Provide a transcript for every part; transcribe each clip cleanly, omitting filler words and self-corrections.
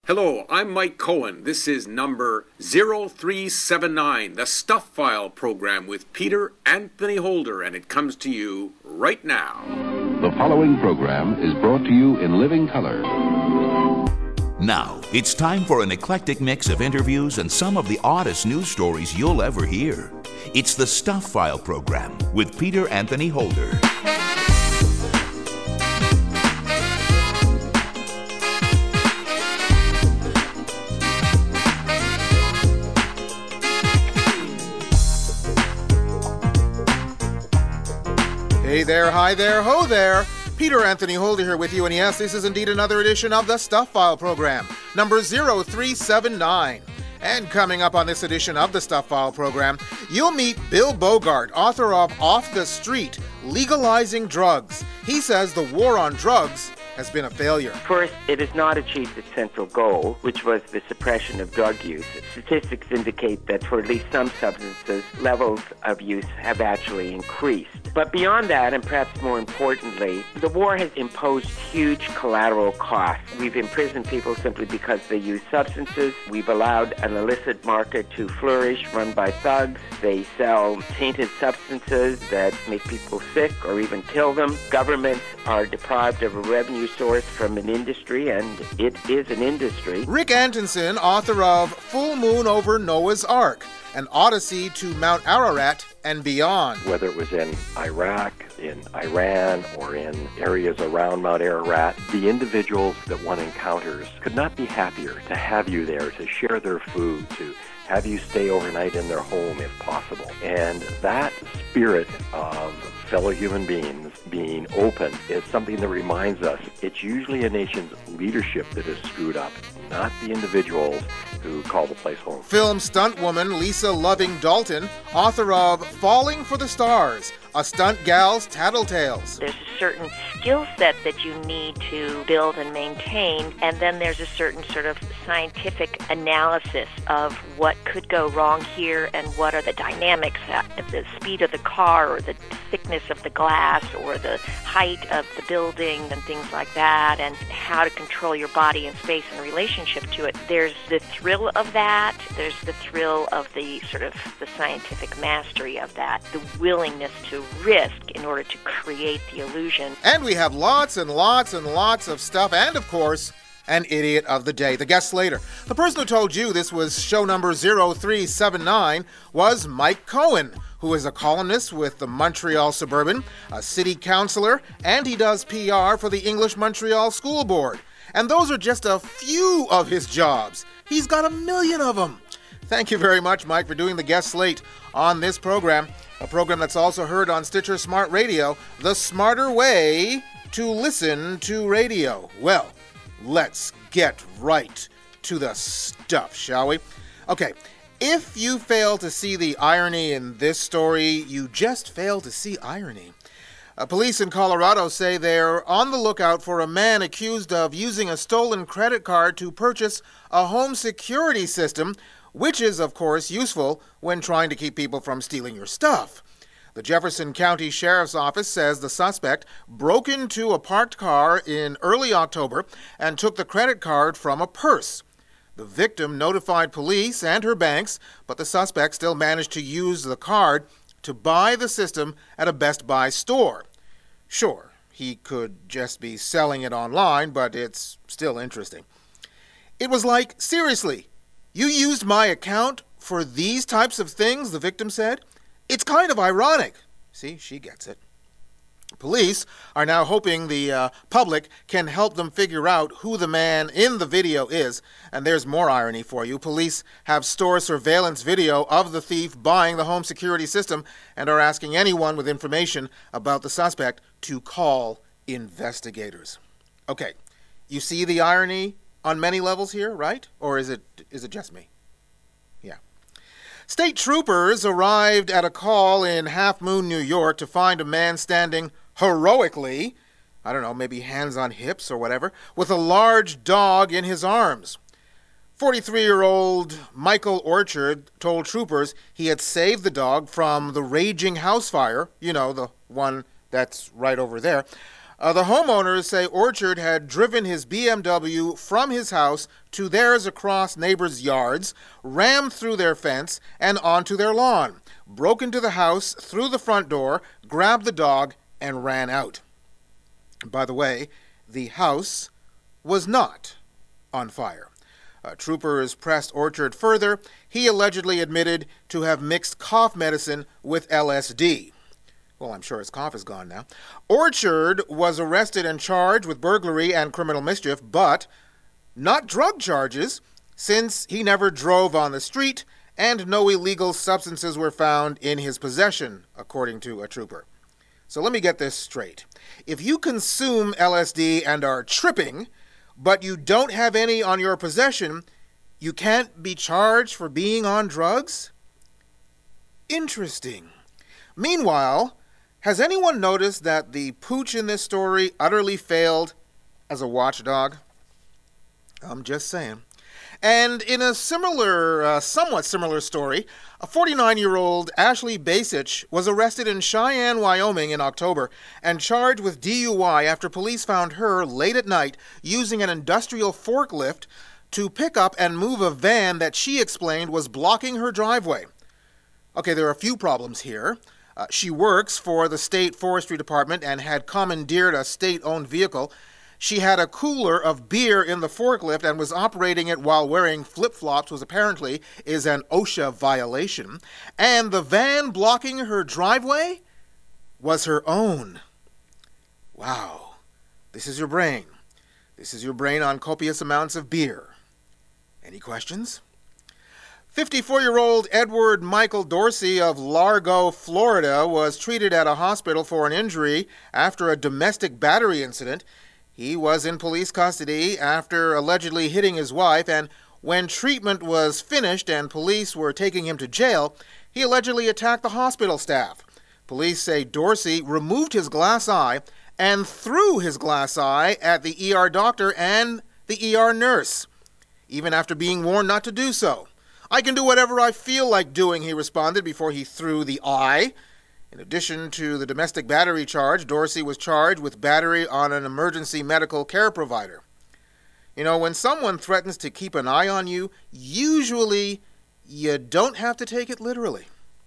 Hello, I'm Mike Cohen. This is number 0379, the Stuff File program with Peter Anthony Holder, and it comes to you right now. The following program is brought to you in living color. Now, it's time for an eclectic mix of interviews and some of the oddest news stories you'll ever hear. It's the Stuff File program with Peter Anthony Holder. Hey there, hi there, ho there. Peter Anthony Holder here with you, and yes, this is indeed another edition of the Stuff File program, number 0379. And coming up on this edition of the Stuff File program, you'll meet Bill Bogart, author of Off the Street, Legalizing Drugs. He says the war on drugs has been a failure. First, it has not achieved its central goal, which was the suppression of drug use. Statistics indicate that for at least some substances, levels of use have actually increased. But beyond that, and perhaps more importantly, the war has imposed huge collateral costs. We've imprisoned people simply because they use substances. We've allowed an illicit market to flourish, run by thugs. They sell tainted substances that make people sick or even kill them. Governments are deprived of a revenue source from an industry, and it is an industry. Rick Antonsen, author of Full Moon Over Noah's Ark, an odyssey to Mount Ararat and beyond. Whether it was in Iraq, in Iran, or in areas around Mount Ararat, the individuals that one encounters could not be happier to have you there, to share their food, to have you stay overnight in their home if possible. And that spirit of fellow human beings being open is something that reminds us it's usually a nation's leadership that is screwed up, not the individuals who call the place home. Film stunt woman Lisa Loving Dalton, author of Falling for the Stars, a stunt gal's tattletales. There's a certain skill set that you need to build and maintain, and then there's a certain sort of scientific analysis of what could go wrong here and what are the dynamics, the speed of the car or the thickness of the glass or the height of the building and things like that, and how to control your body and space in relationship to it. There's the thrill of that. There's the thrill of the sort of the scientific mastery of that, the willingness to risk in order to create the illusion. And we have lots and lots and lots of stuff, and of course, an idiot of the day, the guest later. The person who told you this was show number 0379 was Mike Cohen, who is a columnist with the Montreal Suburban, a city councillor, and he does PR for the English Montreal School Board. And those are just a few of his jobs. He's got a million of them. Thank you very much, Mike, for doing the guest slate on this program, a program that's also heard on Stitcher Smart Radio, the smarter way to listen to radio. Well, let's get right to the stuff, shall we? Okay, if you fail to see the irony in this story, you just fail to see irony. Police in Colorado say they're on the lookout for a man accused of using a stolen credit card to purchase a home security system, which is, of course, useful when trying to keep people from stealing your stuff. The Jefferson County Sheriff's Office says the suspect broke into a parked car in early October and took the credit card from a purse. The victim notified police and her banks, but the suspect still managed to use the card to buy the system at a Best Buy store. Sure, he could just be selling it online, but it's still interesting. It was like, seriously, you used my account for these types of things, the victim said. It's kind of ironic. See, she gets it. Police are now hoping the public can help them figure out who the man in the video is. And there's more irony for you. Police have store surveillance video of the thief buying the home security system and are asking anyone with information about the suspect to call investigators. Okay, you see the irony on many levels here, right? Or is it just me? Yeah. State troopers arrived at a call in Half Moon, New York to find a man standing heroically, I don't know, maybe hands on hips or whatever, with a large dog in his arms. 43-year-old Michael Orchard told troopers he had saved the dog from the raging house fire, you know, the one that's right over there, The homeowners say Orchard had driven his BMW from his house to theirs across neighbors' yards, rammed through their fence and onto their lawn, broke into the house through the front door, grabbed the dog, and ran out. By the way, the house was not on fire. Troopers pressed Orchard further. He allegedly admitted to have mixed cough medicine with LSD. Well, I'm sure his cough is gone now. Orchard was arrested and charged with burglary and criminal mischief, but not drug charges, since he never drove on the street and no illegal substances were found in his possession, according to a trooper. So let me get this straight. If you consume LSD and are tripping, but you don't have any on your possession, you can't be charged for being on drugs? Interesting. Meanwhile, has anyone noticed that the pooch in this story utterly failed as a watchdog? I'm just saying. And in a somewhat similar story, a 49-year-old Ashley Basich was arrested in Cheyenne, Wyoming in October and charged with DUI after police found her late at night using an industrial forklift to pick up and move a van that she explained was blocking her driveway. Okay, there are a few problems here. She works for the state forestry department and had commandeered a state-owned vehicle. She had a cooler of beer in the forklift and was operating it while wearing flip-flops, which apparently is an OSHA violation. And the van blocking her driveway was her own. Wow. This is your brain. This is your brain on copious amounts of beer. Any questions? 54-year-old Edward Michael Dorsey of Largo, Florida, was treated at a hospital for an injury after a domestic battery incident. He was in police custody after allegedly hitting his wife, and when treatment was finished and police were taking him to jail, he allegedly attacked the hospital staff. Police say Dorsey removed his glass eye and threw his glass eye at the ER doctor and the ER nurse, even after being warned not to do so. "I can do whatever I feel like doing," he responded before he threw the eye. In addition to the domestic battery charge, Dorsey was charged with battery on an emergency medical care provider. You know, when someone threatens to keep an eye on you, usually you don't have to take it literally.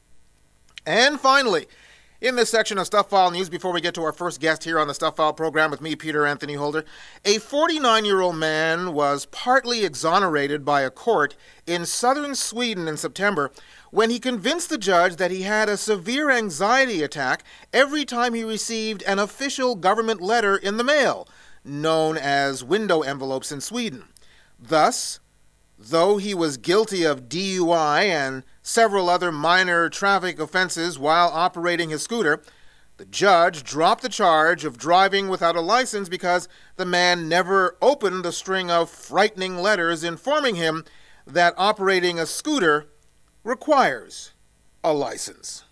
And finally, in this section of Stuff File News, before we get to our first guest here on the Stuff File program with me, Peter Anthony Holder, a 49-year-old man was partly exonerated by a court in southern Sweden in September when he convinced the judge that he had a severe anxiety attack every time he received an official government letter in the mail, known as window envelopes in Sweden. Thus, though he was guilty of DUI and several other minor traffic offenses while operating his scooter, the judge dropped the charge of driving without a license because the man never opened the string of frightening letters informing him that operating a scooter requires a license.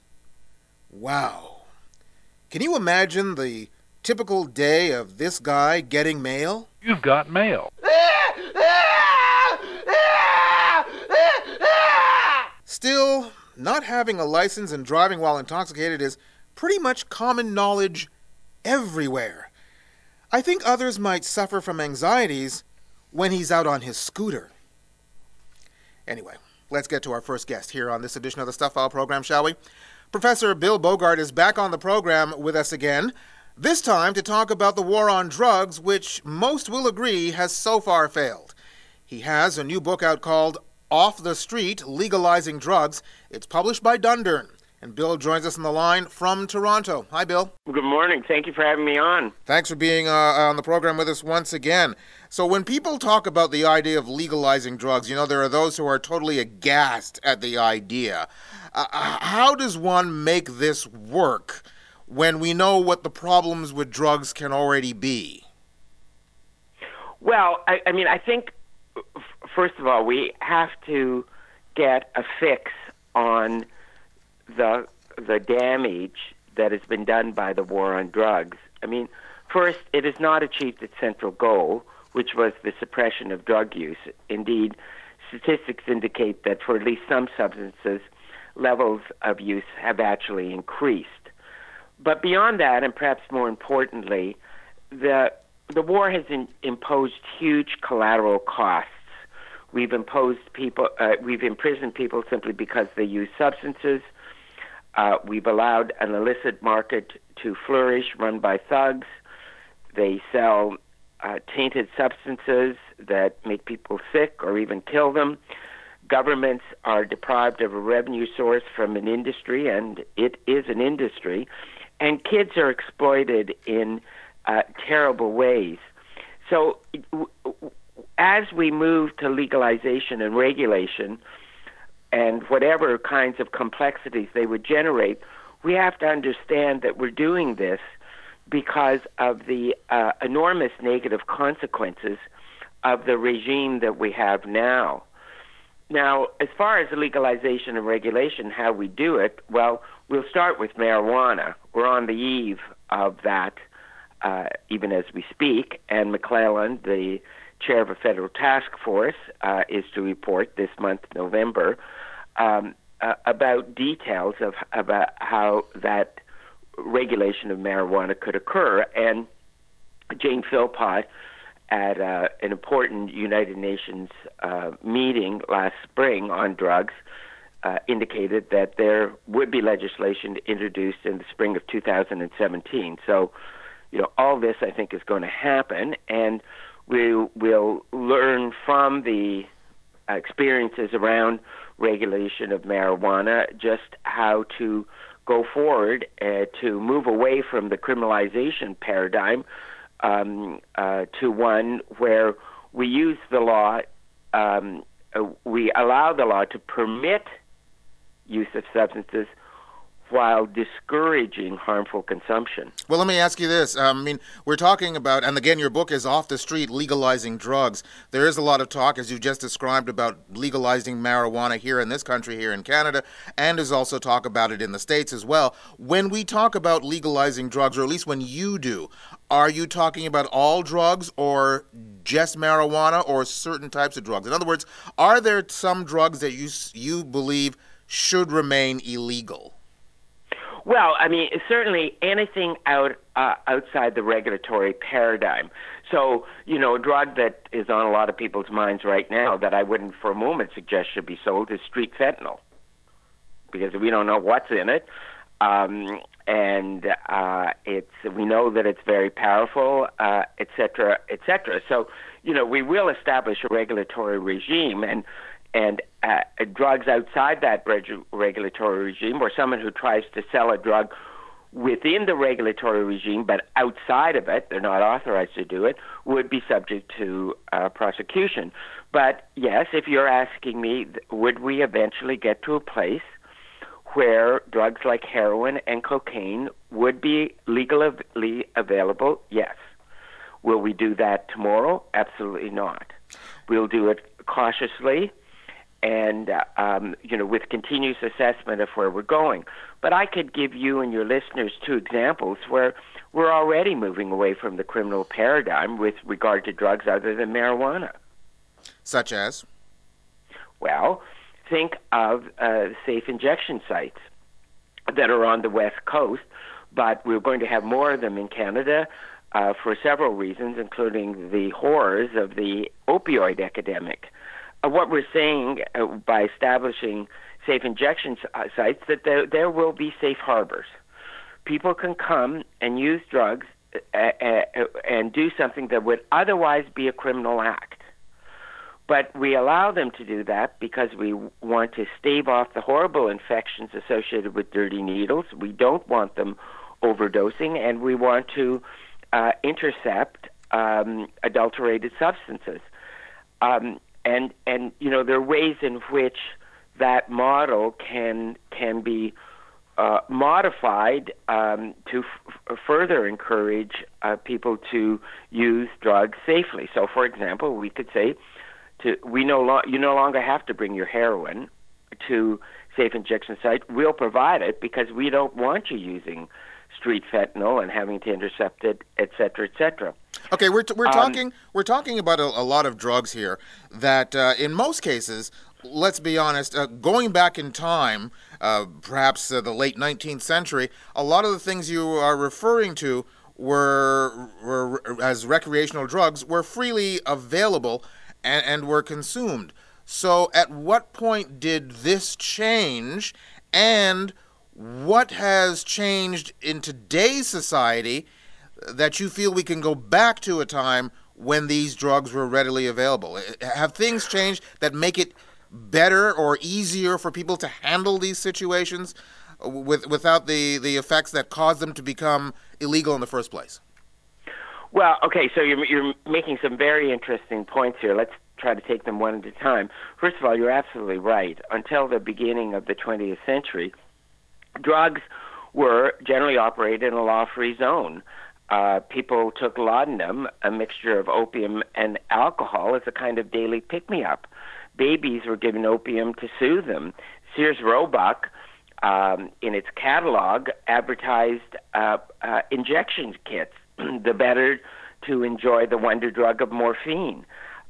Wow. Can you imagine the typical day of this guy getting mail? You've got mail. Still, not having a license and driving while intoxicated is pretty much common knowledge everywhere. I think others might suffer from anxieties when he's out on his scooter. Anyway, let's get to our first guest here on this edition of the Stuff File program, shall we? Professor Bill Bogart is back on the program with us again, this time to talk about the war on drugs, which most will agree has so far failed. He has a new book out called Off the Street, Legalizing Drugs. It's published by Dundurn. And Bill joins us on the line from Toronto. Hi, Bill. Good morning. Thank you for having me on. Thanks for being on the program with us once again. So when people talk about the idea of legalizing drugs, you know, there are those who are totally aghast at the idea. How does one make this work when we know what the problems with drugs can already be? Well, I think, first of all, we have to get a fix on the damage that has been done by the war on drugs. I mean, first, it has not achieved its central goal, which was the suppression of drug use. Indeed, statistics indicate that for at least some substances, levels of use have actually increased. But beyond that, and perhaps more importantly, the war has imposed huge collateral costs. We've imprisoned people simply because they use substances. We've allowed an illicit market to flourish, run by thugs. They sell tainted substances that make people sick or even kill them. Governments are deprived of a revenue source from an industry, and it is an industry. And kids are exploited in terrible ways. So as we move to legalization and regulation, and whatever kinds of complexities they would generate, we have to understand that we're doing this because of the enormous negative consequences of the regime that we have now. Now, as far as legalization and regulation, how we do it, well, we'll start with marijuana. We're on the eve of that, even as we speak, and McClellan, the chair of a federal task force, is to report this month, November, about details of about how that regulation of marijuana could occur. And Jane Philpott, at an important United Nations meeting last spring on drugs, indicated that there would be legislation introduced in the spring of 2017. So, all this, I think, is going to happen, and we will learn from the experiences around regulation of marijuana just how to go forward to move away from the criminalization paradigm to one where we use the law, we allow the law to permit use of substances while discouraging harmful consumption. Well, let me ask you this. We're talking about, and again, your book is Off the Street, Legalizing Drugs. There is a lot of talk, as you just described, about legalizing marijuana here in this country, here in Canada, and there's also talk about it in the States as well. When we talk about legalizing drugs, or at least when you do, are you talking about all drugs or just marijuana or certain types of drugs? In other words, are there some drugs that you believe should remain illegal? Well, certainly anything outside the regulatory paradigm. So, a drug that is on a lot of people's minds right now that I wouldn't for a moment suggest should be sold is street fentanyl, because we don't know what's in it, and we know that it's very powerful, et cetera, et cetera. So, we will establish a regulatory regime, and drugs outside that regulatory regime, or someone who tries to sell a drug within the regulatory regime but outside of it, they're not authorized to do it, would be subject to prosecution. But yes, if you're asking me, would we eventually get to a place where drugs like heroin and cocaine would be legally available? Yes. Will we do that tomorrow? Absolutely not. We'll do it cautiously and with continuous assessment of where we're going. But I could give you and your listeners two examples where we're already moving away from the criminal paradigm with regard to drugs other than marijuana. Such as? Well, think of safe injection sites that are on the West Coast, but we're going to have more of them in Canada for several reasons, including the horrors of the opioid epidemic. What we're saying by establishing safe injection sites, that there will be safe harbors. People can come and use drugs and do something that would otherwise be a criminal act. But we allow them to do that because we want to stave off the horrible infections associated with dirty needles. We don't want them overdosing, and we want to intercept adulterated substances. And there are ways in which that model can be modified to further encourage people to use drugs safely. So, for example, we could say, you no longer have to bring your heroin to safe injection site. We'll provide it because we don't want you using street fentanyl and having to intercept it, et cetera, et cetera. Okay, we're talking about a lot of drugs here that, in most cases, let's be honest, going back in time, perhaps the late 19th century, a lot of the things you are referring to as recreational drugs were freely available and were consumed. So at what point did this change, and what has changed in today's society that you feel we can go back to a time when these drugs were readily available? Have things changed that make it better or easier for people to handle these situations without the effects that cause them to become illegal in the first place? Well, okay, so you're making some very interesting points here. Let's try to take them one at a time. First of all, you're absolutely right. Until the beginning of the 20th century, drugs were generally operated in a law-free zone. People took laudanum, a mixture of opium and alcohol, as a kind of daily pick-me-up. Babies were given opium to soothe them. Sears Roebuck, in its catalog, advertised injection kits, the better to enjoy the wonder drug of morphine.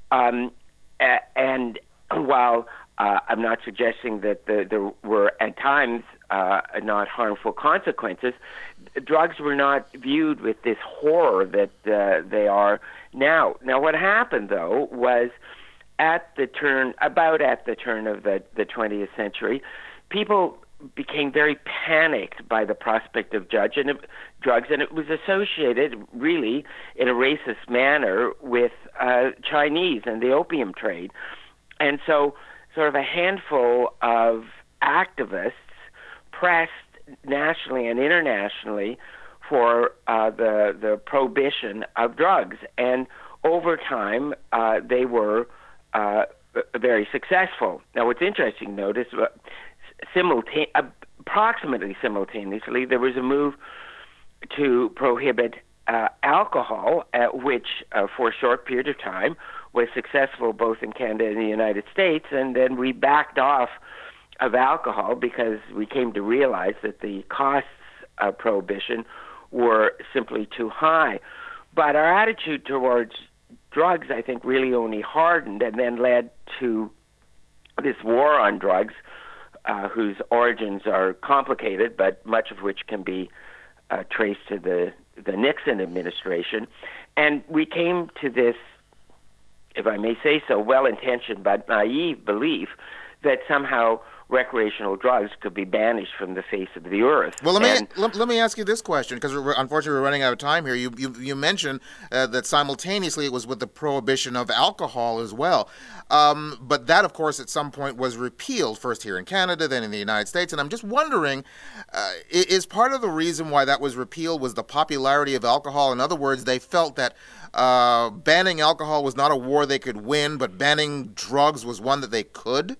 And while I'm not suggesting that there were at times not harmful consequences, drugs were not viewed with this horror that they are now. Now, what happened, though, was about at the turn of the 20th century, people became very panicked by the prospect of drugs, and it was associated, really, in a racist manner with Chinese and the opium trade. And so sort of a handful of activists pressed nationally and internationally for the prohibition of drugs. And over time, they were very successful. Now, what's interesting to notice, approximately simultaneously, there was a move to prohibit alcohol, which for a short period of time was successful both in Canada and the United States, and then we backed off of alcohol because we came to realize that the costs of prohibition were simply too high. But our attitude towards drugs, I think, really only hardened and then led to this war on drugs, whose origins are complicated, but much of which can be traced to the Nixon administration. And we came to this, if I may say so, well-intentioned but naive belief that somehow recreational drugs could be banished from the face of the earth. Well, let me ask you this question, because unfortunately we're running out of time here. You mentioned that simultaneously it was with the prohibition of alcohol as well. But that, of course, at some point was repealed, first here in Canada, then in the United States. And I'm just wondering, is part of the reason why that was repealed was the popularity of alcohol? In other words, they felt that banning alcohol was not a war they could win, but banning drugs was one that they could?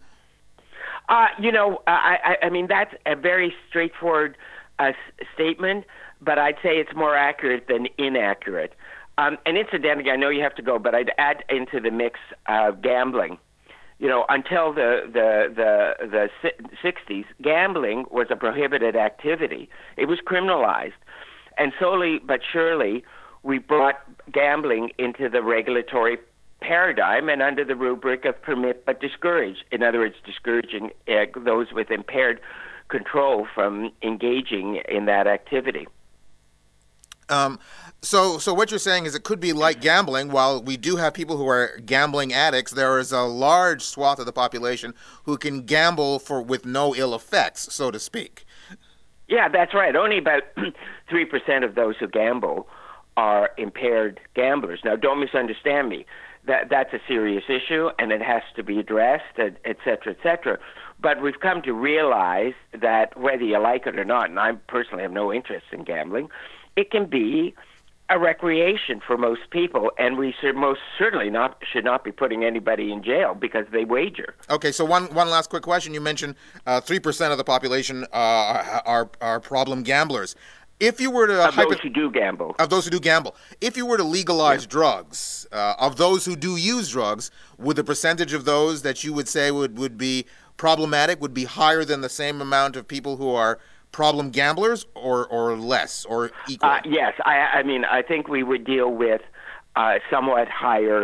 I mean, that's a very straightforward statement, but I'd say it's more accurate than inaccurate. And incidentally, I know you have to go, but I'd add into the mix gambling. Until the 60s, gambling was a prohibited activity. It was criminalized. And slowly but surely, we brought gambling into the regulatory paradigm and under the rubric of permit but discourage. In other words, discouraging those with impaired control from engaging in that activity. So what you're saying is it could be like gambling. While we do have people who are gambling addicts, there is a large swath of the population who can gamble with no ill effects, so to speak. Yeah, that's right. Only about 3% of those who gamble are impaired gamblers. Now, don't misunderstand me. That's a serious issue, and it has to be addressed, et cetera, et cetera. But we've come to realize that whether you like it or not, and I personally have no interest in gambling, it can be a recreation for most people, and we should most certainly should not be putting anybody in jail because they wager. Okay, so one last quick question. You mentioned 3% of the population are problem gamblers. If you were to of those who do gamble, if you were to legalize drugs, of those who do use drugs, would the percentage of those that you would say would be problematic would be higher than the same amount of people who are problem gamblers, or less, or equal? Yes, I mean, I think we would deal with somewhat higher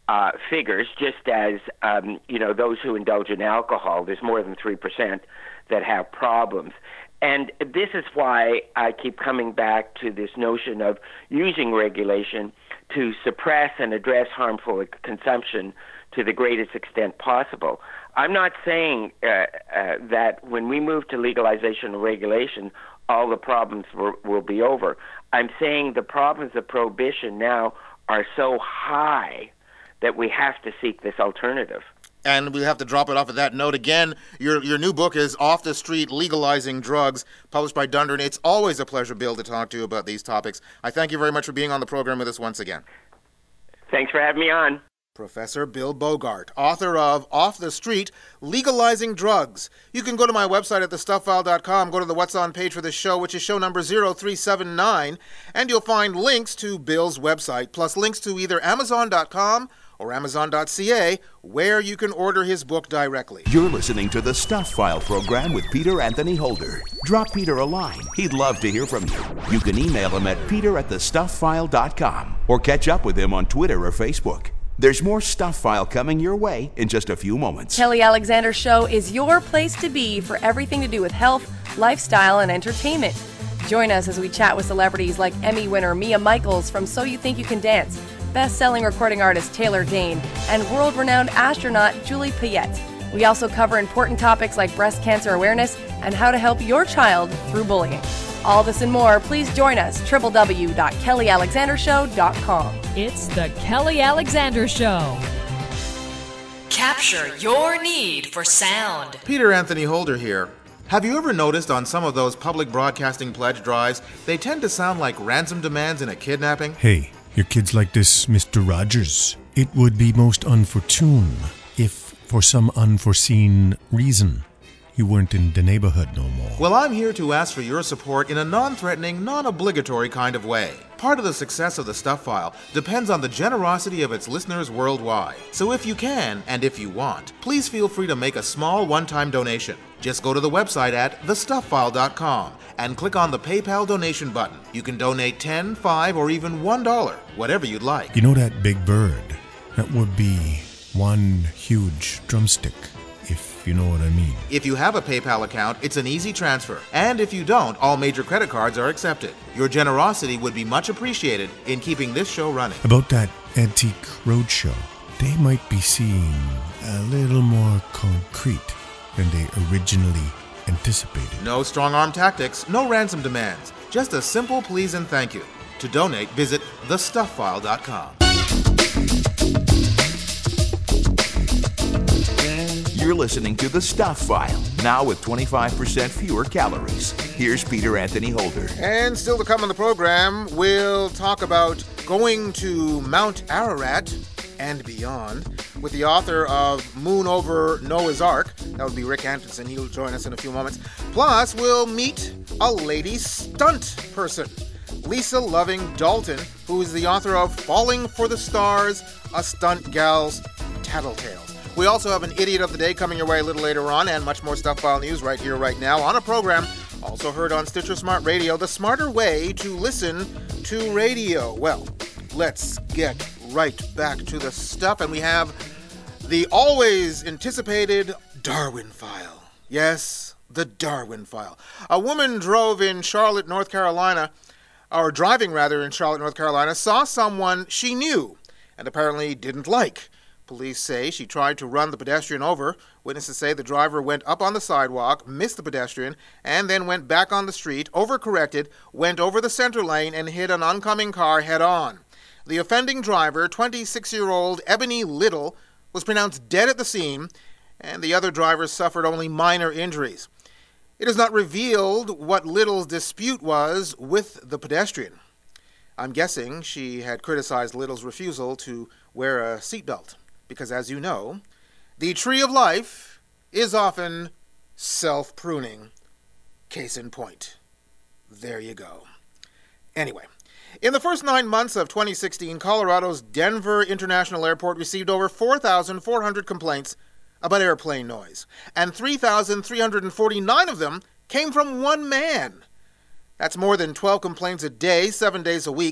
figures, just as, those who indulge in alcohol, there's more than 3% that have problems. And this is why I keep coming back to this notion of using regulation to suppress and address harmful consumption to the greatest extent possible. I'm not saying that when we move to legalization and regulation, all the problems will be over. I'm saying the problems of prohibition now are so high that we have to seek this alternative. And we have to drop it off at that note. Again, your new book is Off the Street, Legalizing Drugs, published by Dundurn. It's always a pleasure, Bill, to talk to you about these topics. I thank you very much for being on the program with us once again. Thanks for having me on. Professor Bill Bogart, author of Off the Street, Legalizing Drugs. You can go to my website at thestuffile.com, go to the What's On page for this show, which is show number 0379, and you'll find links to Bill's website, plus links to either Amazon.com or Amazon.ca, where you can order his book directly. You're listening to the Stuff File program with Peter Anthony Holder. Drop Peter a line. He'd love to hear from you. You can email him at peter@thestufffile.com or catch up with him on Twitter or Facebook. There's more Stuff File coming your way in just a few moments. Kelly Alexander Show is your place to be for everything to do with health, lifestyle, and entertainment. Join us as we chat with celebrities like Emmy winner Mia Michaels from So You Think You Can Dance, best-selling recording artist Taylor Dayne, and world-renowned astronaut Julie Payette. We also cover important topics like breast cancer awareness and how to help your child through bullying. All this and more, please join us, www.kellyalexandershow.com. It's the Kelly Alexander Show. Capture your need for sound. Peter Anthony Holder here. Have you ever noticed on some of those public broadcasting pledge drives, they tend to sound like ransom demands in a kidnapping? Hey, your kid's like this, Mr. Rogers. It would be most unfortunate if, for some unforeseen reason, you weren't in the neighborhood no more. Well, I'm here to ask for your support in a non-threatening, non-obligatory kind of way. Part of the success of the Stuff File depends on the generosity of its listeners worldwide. So if you can, and if you want, please feel free to make a small one-time donation. Just go to the website at thestuffile.com and click on the PayPal donation button. You can donate $10, $5, or even $1, whatever you'd like. You know that big bird? That would be one huge drumstick, if you know what I mean. If you have a PayPal account, it's an easy transfer. And if you don't, all major credit cards are accepted. Your generosity would be much appreciated in keeping this show running. About that Antique Roadshow, they might be seeing a little more concrete than they originally anticipated. No strong-arm tactics, no ransom demands. Just a simple please and thank you. To donate, visit thestuffile.com. You're listening to The Stuff File, now with 25% fewer calories. Here's Peter Anthony Holder. And still to come on the program, we'll talk about going to Mount Ararat and beyond with the author of Moon Over Noah's Ark. That would be Rick Anderson. He'll join us in a few moments. Plus, we'll meet a lady stunt person, Lisa Loving Dalton, who is the author of Falling for the Stars, A Stunt Gal's Tattletales. We also have an Idiot of the Day coming your way a little later on, and much more Stuff File news right here, right now, on a program also heard on Stitcher Smart Radio, the smarter way to listen to radio. Well, let's get right back to the stuff, and we have the always anticipated Darwin File. Yes, the Darwin File. A woman driving in Charlotte, North Carolina, saw someone she knew and apparently didn't like. Police say she tried to run the pedestrian over. Witnesses say the driver went up on the sidewalk, missed the pedestrian, and then went back on the street, overcorrected, went over the center lane, and hit an oncoming car head-on. The offending driver, 26-year-old Ebony Little, was pronounced dead at the scene, and the other drivers suffered only minor injuries. It is not revealed what Little's dispute was with the pedestrian. I'm guessing she had criticized Little's refusal to wear a seatbelt. Because, as you know, the tree of life is often self-pruning. Case in point. There you go. Anyway, in the first 9 months of 2016, Colorado's Denver International Airport received over 4,400 complaints about airplane noise, and 3,349 of them came from one man. That's more than 12 complaints a day, 7 days a week.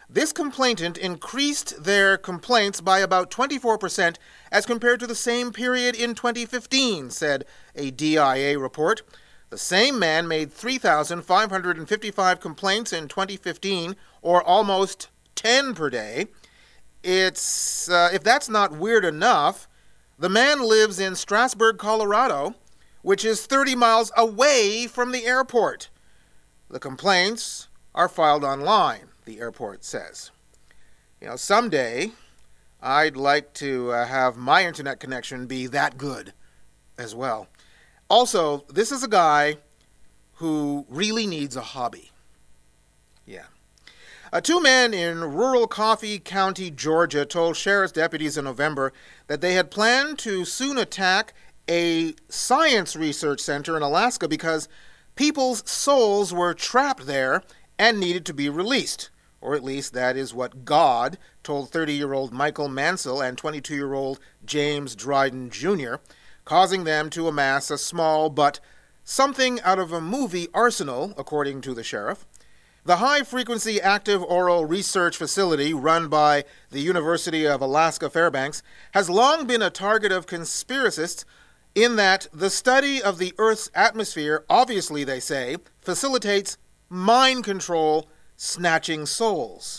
this complainant increased their complaints by about 24% as compared to the same period in 2015, said a DIA report. The same man made 3,555 complaints in 2015, or almost 10 per day. If that's not weird enough, the man lives in Strasburg, Colorado, which is 30 miles away from the airport. The complaints are filed online, the airport says. Someday I'd like to have my internet connection be that good as well. Also, this is a guy who really needs a hobby. Yeah. Two men in rural Coffee County, Georgia, told sheriff's deputies in November that they had planned to soon attack a science research center in Alaska because people's souls were trapped there and needed to be released. Or at least that is what God told 30-year-old Michael Mansell and 22-year-old James Dryden Jr., causing them to amass a small but something out of a movie arsenal, according to the sheriff. The high-frequency active oral research facility run by the University of Alaska Fairbanks has long been a target of conspiracists in that the study of the Earth's atmosphere, obviously, they say, facilitates mind control, snatching souls.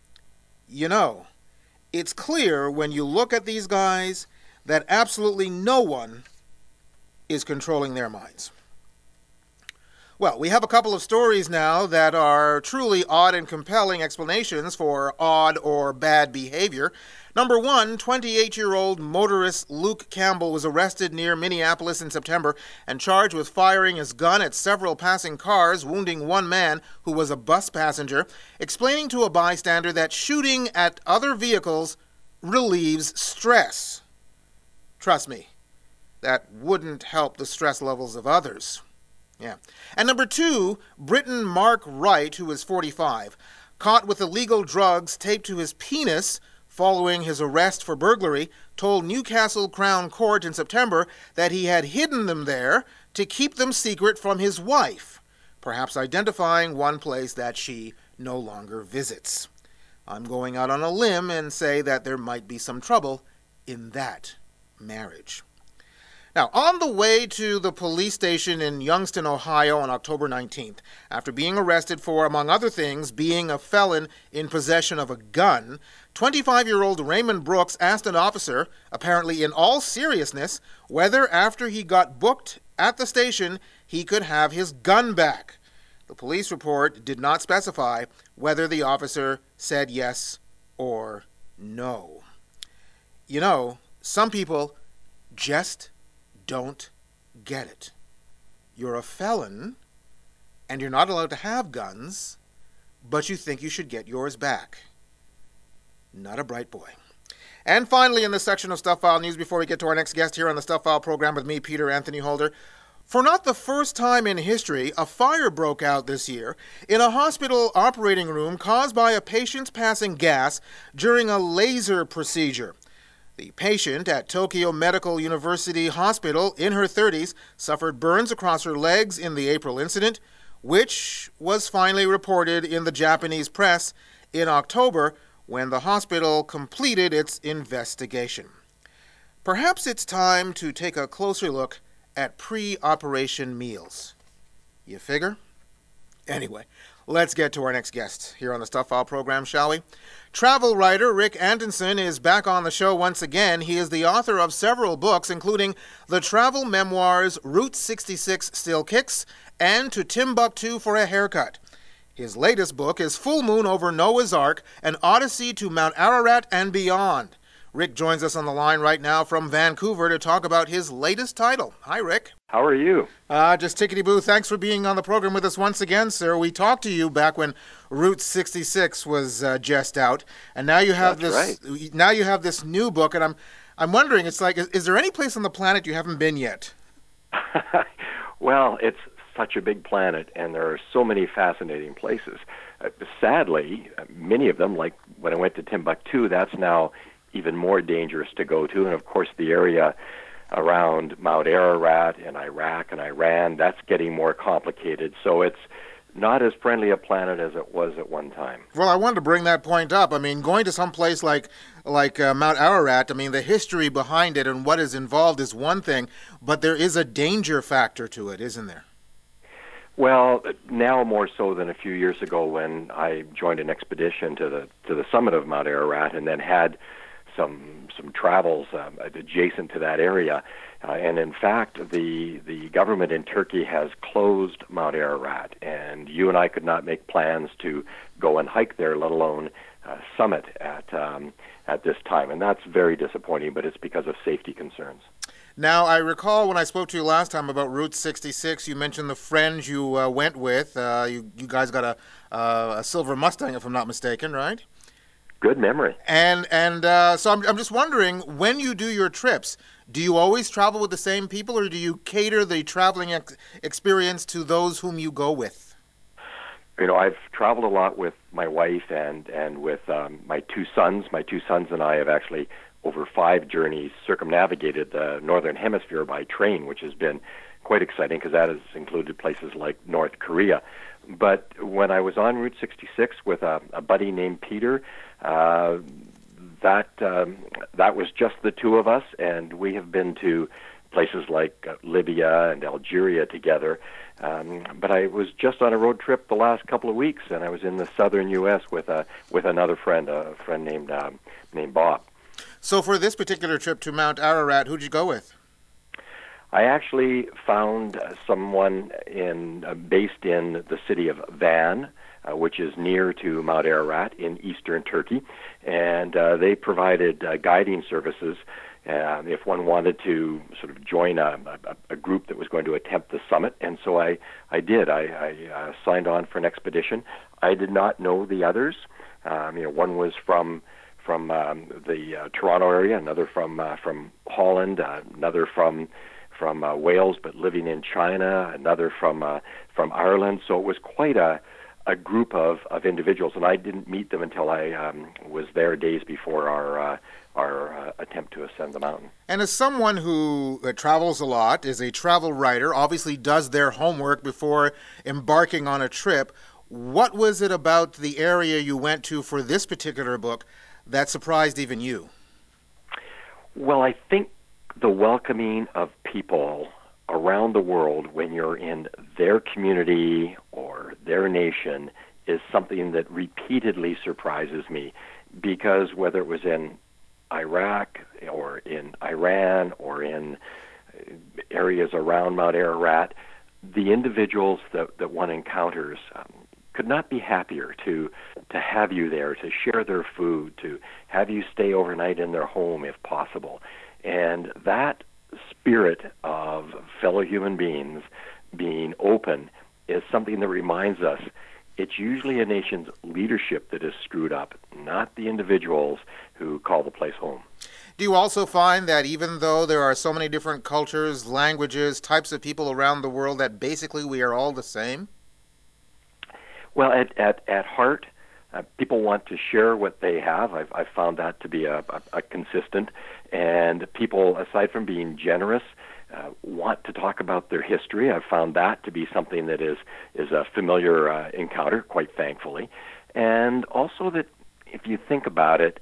It's clear when you look at these guys that absolutely no one is controlling their minds. Well, we have a couple of stories now that are truly odd and compelling explanations for odd or bad behavior. Number one, 28-year-old motorist Luke Campbell was arrested near Minneapolis in September and charged with firing his gun at several passing cars, wounding one man who was a bus passenger, explaining to a bystander that shooting at other vehicles relieves stress. Trust me, that wouldn't help the stress levels of others. Yeah. And number two, Britton Mark Wright, who is 45, caught with illegal drugs taped to his penis following his arrest for burglary, told Newcastle Crown Court in September that he had hidden them there to keep them secret from his wife, perhaps identifying one place that she no longer visits. I'm going out on a limb and say that there might be some trouble in that marriage. Now, on the way to the police station in Youngstown, Ohio on October 19th, after being arrested for, among other things, being a felon in possession of a gun, 25-year-old Raymond Brooks asked an officer, apparently in all seriousness, whether after he got booked at the station he could have his gun back. The police report did not specify whether the officer said yes or no. Some people just don't get it. You're a felon, and you're not allowed to have guns, but you think you should get yours back. Not a bright boy. And finally, in this section of Stuff File News, before we get to our next guest here on the Stuff File program with me, Peter Anthony Holder, for not the first time in history, a fire broke out this year in a hospital operating room caused by a patient's passing gas during a laser procedure. The patient at Tokyo Medical University Hospital, in her 30s, suffered burns across her legs in the April incident, which was finally reported in the Japanese press in October when the hospital completed its investigation. Perhaps it's time to take a closer look at pre-operation meals. You figure? Anyway, let's get to our next guest here on the Stuff File program, shall we? Travel writer Rick Anderson is back on the show once again. He is the author of several books, including the travel memoirs Route 66 Still Kicks and To Timbuktu for a Haircut. His latest book is Full Moon Over Noah's Ark, An Odyssey to Mount Ararat and Beyond. Rick joins us on the line right now from Vancouver to talk about his latest title. Hi, Rick. How are you? Just tickety-boo. Thanks for being on the program with us once again, sir. We talked to you back when Route 66 was just out, and now you have Now you have this new book, and I'm wondering, it's like, is there any place on the planet you haven't been yet? Well, it's such a big planet, and there are so many fascinating places. Sadly, many of them, like when I went to Timbuktu, that's now even more dangerous to go to. And of course, the area around Mount Ararat in Iraq and Iran, that's getting more complicated. So it's not as friendly a planet as it was at one time. Well, I wanted to bring that point up. I mean, going to some place like Mount Ararat, I mean, the history behind it and what is involved is one thing, but there is a danger factor to it, isn't there? Well, now more so than a few years ago when I joined an expedition to the summit of Mount Ararat and then had some travels adjacent to that area. And in fact, the government in Turkey has closed Mount Ararat, and you and I could not make plans to go and hike there, let alone summit at this time. And that's very disappointing, but it's because of safety concerns. Now, I recall when I spoke to you last time about Route 66, you mentioned the friends you went with. You guys got a silver Mustang, if I'm not mistaken, right? Good memory. And so I'm just wondering, when you do your trips, do you always travel with the same people, or do you cater the traveling experience to those whom you go with? You know, I've traveled a lot with my wife and with my two sons. My two sons and I have actually, over 5 journeys, circumnavigated the Northern Hemisphere by train, which has been quite exciting because that has included places like North Korea. But when I was on Route 66 with a buddy named Peter, that was just the two of us, and we have been to places like Libya and Algeria together. But I was just on a road trip the last couple of weeks, and I was in the southern U.S. with another friend, a friend named Bob. So for this particular trip to Mount Ararat, who'd you go with? I actually found someone based in the city of Van, which is near to Mount Ararat in eastern Turkey, and they provided guiding services if one wanted to sort of join a group that was going to attempt the summit. And so I did. I signed on for an expedition. I did not know the others. One was from the Toronto area, another from Holland, another from Wales but living in China, another from Ireland. So it was quite a group of individuals, and I didn't meet them until I was there days before our attempt to ascend the mountain. And as someone who travels a lot, is a travel writer, obviously does their homework before embarking on a trip, what was it about the area you went to for this particular book that surprised even you? Well, I think the welcoming of people around the world when you're in their community or their nation is something that repeatedly surprises me, because whether it was in Iraq or in Iran or in areas around Mount Ararat, the individuals that one encounters could not be happier to have you there, to share their food, to have you stay overnight in their home if possible. And that spirit of fellow human beings being open is something that reminds us it's usually a nation's leadership that is screwed up, not the individuals who call the place home. Do you also find that even though there are so many different cultures, languages, types of people around the world, that basically we are all the same? Well, at heart, people want to share what they have. I've found that to be a consistent. And people, aside from being generous, want to talk about their history. I've found that to be something that is a familiar encounter, quite thankfully. And also that if you think about it,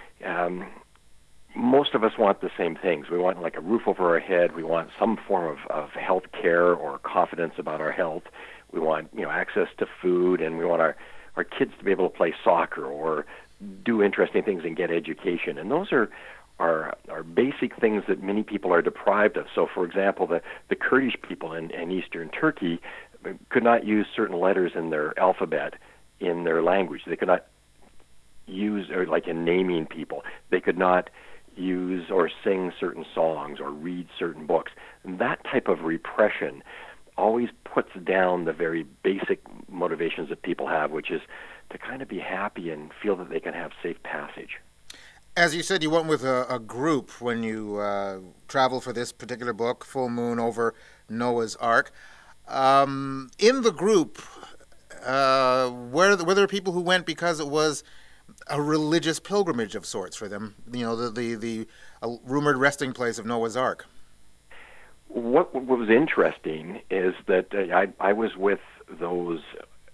most of us want the same things. We want like a roof over our head. We want some form of health care or confidence about our health. We want access to food, and we want our kids to be able to play soccer or do interesting things and get education. And those are basic things that many people are deprived of. So, for example, the Kurdish people in eastern Turkey could not use certain letters in their alphabet in their language. They could not use, or like in naming people, they could not use or sing certain songs or read certain books. And that type of repression always puts down the very basic motivations that people have, which is to kind of be happy and feel that they can have safe passage. As you said, you went with a group when you traveled for this particular book, Full Moon Over Noah's Ark. In the group, were there people who went because it was a religious pilgrimage of sorts for them? The rumored resting place of Noah's Ark. What was interesting is that I was with those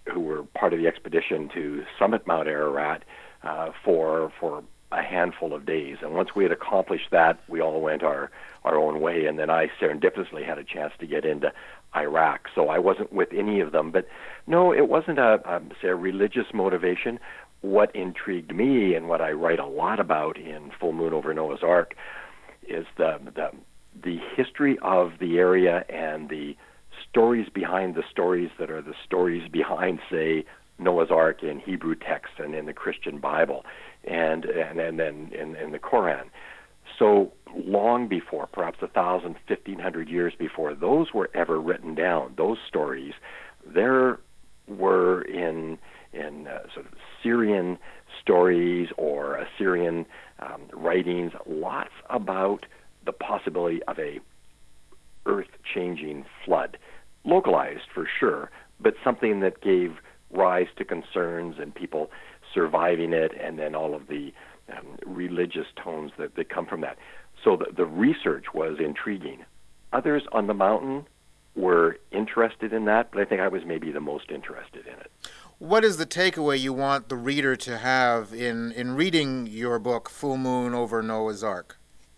who were part of the expedition to summit Mount Ararat for a handful of days. And once we had accomplished that, we all went our own way. And then I serendipitously had a chance to get into Iraq. So I wasn't with any of them. But no, it wasn't a religious motivation. What intrigued me and what I write a lot about in Full Moon Over Noah's Ark is the history of the area and the stories behind the stories that are the stories behind, say, Noah's Ark in Hebrew text and in the Christian Bible and then in the Quran. So long before, perhaps 1,000, 1,500 years before those were ever written down, those stories, there were in sort of Syrian stories or Assyrian writings, lots about the possibility of a earth-changing flood, localized for sure, but something that gave rise to concerns and people surviving it, and then all of the religious tones that come from that. So the research was intriguing. Others on the mountain were interested in that, but I think I was maybe the most interested in it. What is the takeaway you want the reader to have in reading your book, Full Moon Over Noah's Ark?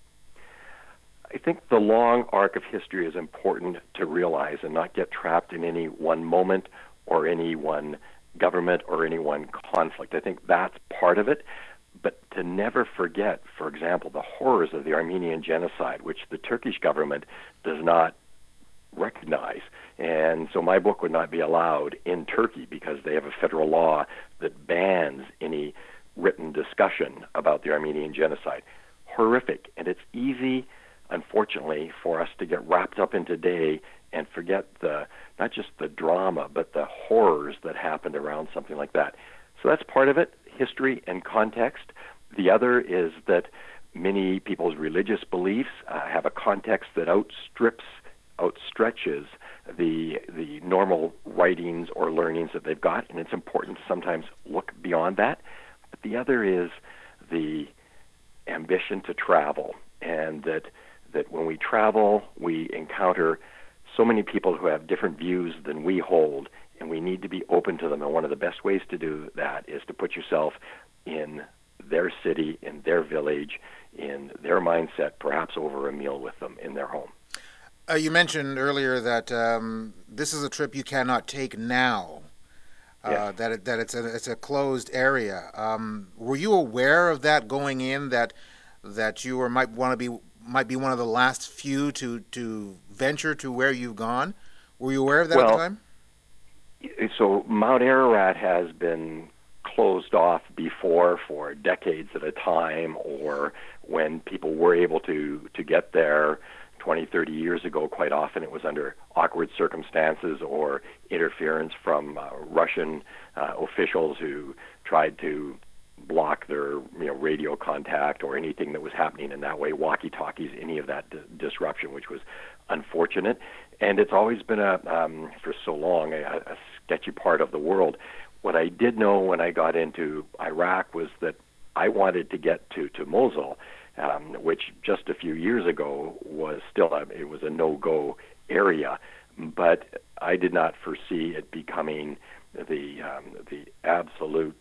I think the long arc of history is important to realize and not get trapped in any one moment or any one government or any one conflict. I think that's part of it, but to never forget, for example, the horrors of the Armenian genocide, which the Turkish government does not recognize. And so my book would not be allowed in Turkey because they have a federal law that bans any written discussion about the Armenian genocide. Horrific. And it's easy, unfortunately, for us to get wrapped up in today and forget not just the drama, but the horrors that happened around something like that. So that's part of it, history and context. The other is that many people's religious beliefs have a context that outstretches the normal writings or learnings that they've got, and it's important to sometimes look beyond that. But the other is the ambition to travel, and that when we travel, we encounter so many people who have different views than we hold, and we need to be open to them. And one of the best ways to do that is to put yourself in their city, in their village, in their mindset, perhaps over a meal with them in their home. You mentioned earlier that this is a trip you cannot take now. Yes. That it's a closed area. Were you aware of that going in? That you might be one of the last few to venture to where you've gone? Were you aware of that at the time? So Mount Ararat has been closed off before for decades at a time, or when people were able to get there 20, 30 years ago, quite often it was under awkward circumstances or interference from Russian officials who tried to block their radio contact or anything that was happening in that way, walkie-talkies, any of that disruption, which was unfortunate. And it's always been for so long, a sketchy part of the world. What I did know when I got into Iraq was that I wanted to get to Mosul, which just a few years ago was still it was a no-go area, but I did not foresee it becoming the absolute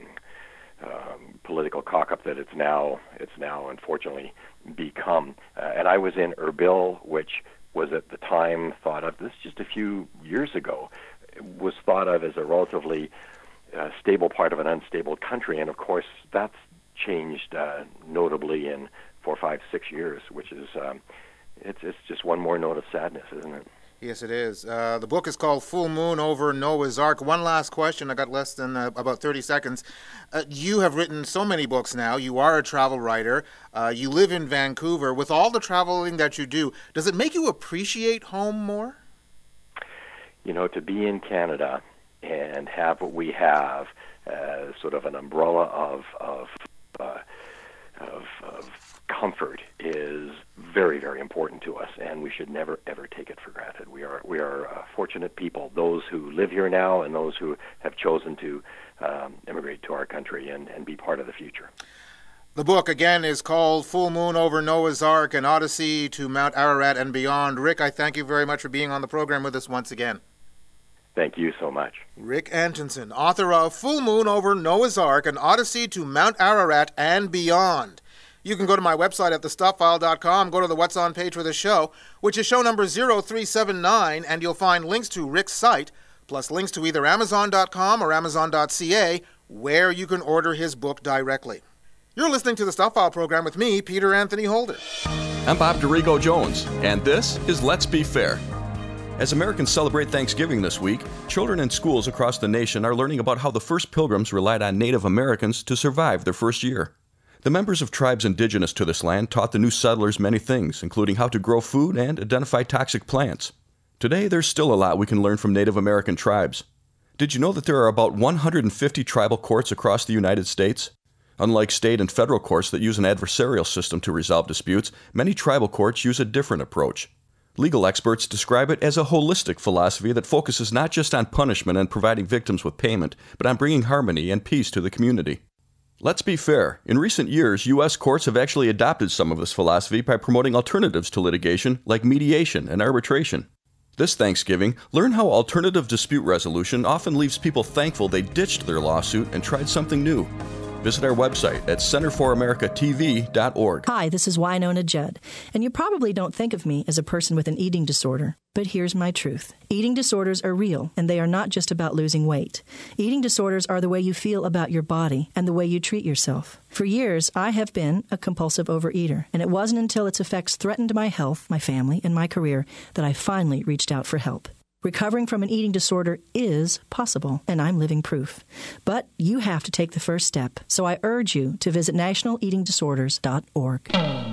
political cock-up that it's now unfortunately become. And I was in Erbil, which was at the time thought of, this just a few years ago, was thought of as a relatively stable part of an unstable country, and of course that's changed notably in 4, 5, 6 years, which is it's just one more note of sadness, isn't it? Yes, it is. The book is called Full Moon Over Noah's Ark. One last question. I got less than about 30 seconds. You have written so many books now. You are a travel writer. You live in Vancouver. With all the traveling that you do, does it make you appreciate home more? To be in Canada and have what we have, sort of an umbrella of comfort, is very, very important to us, and we should never, ever take it for granted. We are fortunate people, those who live here now and those who have chosen to immigrate to our country and be part of the future. The book, again, is called Full Moon Over Noah's Ark, an Odyssey to Mount Ararat and Beyond. Rick, I thank you very much for being on the program with us once again. Thank you so much. Rick Antonsen, author of Full Moon Over Noah's Ark, An Odyssey to Mount Ararat and Beyond. You can go to my website at thestuffile.com, go to the What's On page for the show, which is show number 0379, and you'll find links to Rick's site, plus links to either Amazon.com or Amazon.ca, where you can order his book directly. You're listening to the Stuff File program with me, Peter Anthony Holder. I'm Bob Dorigo Jones, and this is Let's Be Fair. As Americans celebrate Thanksgiving this week, children in schools across the nation are learning about how the first Pilgrims relied on Native Americans to survive their first year. The members of tribes indigenous to this land taught the new settlers many things, including how to grow food and identify toxic plants. Today, there's still a lot we can learn from Native American tribes. Did you know that there are about 150 tribal courts across the United States? Unlike state and federal courts that use an adversarial system to resolve disputes, many tribal courts use a different approach. Legal experts describe it as a holistic philosophy that focuses not just on punishment and providing victims with payment, but on bringing harmony and peace to the community. Let's be fair. In recent years, U.S. courts have actually adopted some of this philosophy by promoting alternatives to litigation like mediation and arbitration. This Thanksgiving, learn how alternative dispute resolution often leaves people thankful they ditched their lawsuit and tried something new. Visit our website at centerforamericatv.org. Hi, this is Wynonna Judd, and you probably don't think of me as a person with an eating disorder. But here's my truth. Eating disorders are real, and they are not just about losing weight. Eating disorders are the way you feel about your body and the way you treat yourself. For years, I have been a compulsive overeater, and it wasn't until its effects threatened my health, my family, and my career that I finally reached out for help. Recovering from an eating disorder is possible, and I'm living proof. But you have to take the first step, so I urge you to visit nationaleatingdisorders.org.